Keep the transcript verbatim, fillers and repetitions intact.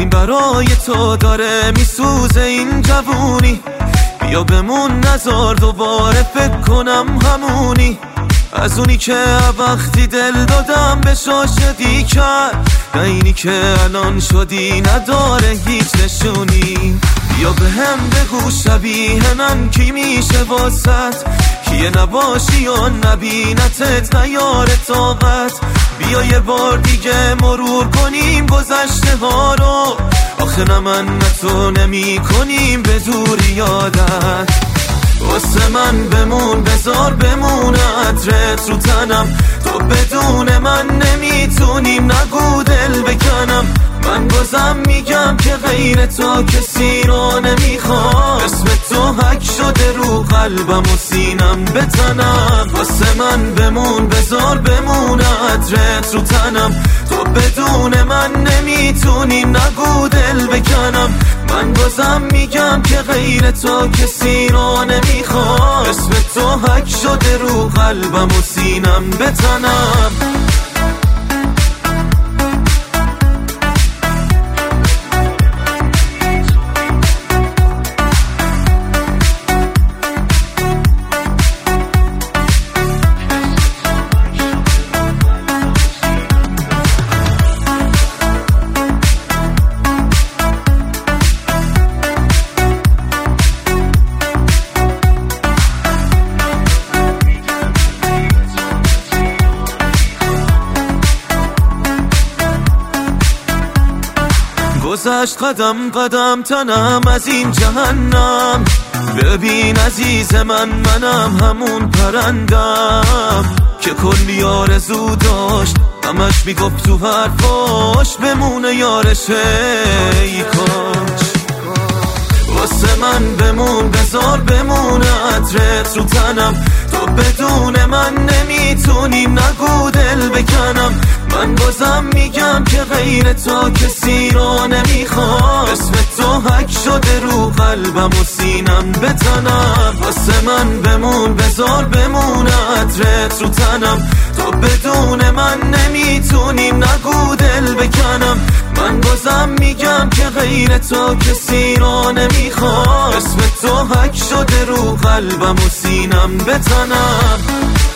این برای تو داره میسوزه این جوونی. بیا بمون نزار دوباره فکر کنم همونی، از اونی که وقتی دل دادم به شاشدی کرد، نه اینی که الان شدی نداره هیچ نشونی. بیا به هم بگو شبیه من کی میشه واسط، کیه نباشی یا نبینتت نیاره طاقت. بیا یه بار دیگه مرور کنیم گذشته ها رو، آخه نه من نه تو نمی کنیم به دوری یادت. واسه من بمون بذار بمون عطرت رو تنم، تو بدون من نمیتونیم نگو دل بکنم. من بازم میگم که غیر تو کسی رو نمیخوام، اسم تو حک شده رو قلبم و سینم بتنم. واسه من بمون بذار بمون عطرت رو تنم، تو بدون من نمیتونیم نگو دل بکنم. من بازم میگم که غیر تو کسی رو نمیخوام، اسم تو حک شده رو قلبم و سینم بتنم. گذشت قدم قدم تنم از این جهنم، ببین عزیز من منم همون پرندم که کلی آرزو داشت، همش میگفت تو حرفاش بمونه یارشه ای کاش. واسه من بمون بذار بمونه عطرت رو تنم، تو بدون من نمیتونیم نگو دل بکنم. من بازم میگم که غیر تو کسی رو نمیخوام، اسم تو حک شده رو قلبم و سینم بتنم. واسه من بمون بذار بمون عطرت رو تنم، تو بدون من نمیتونیم نگو دل بکنم. من بازم میگم که غیر تو کسی رو نمیخوام، اسم تو حک شده رو قلبم و سینم بتنم.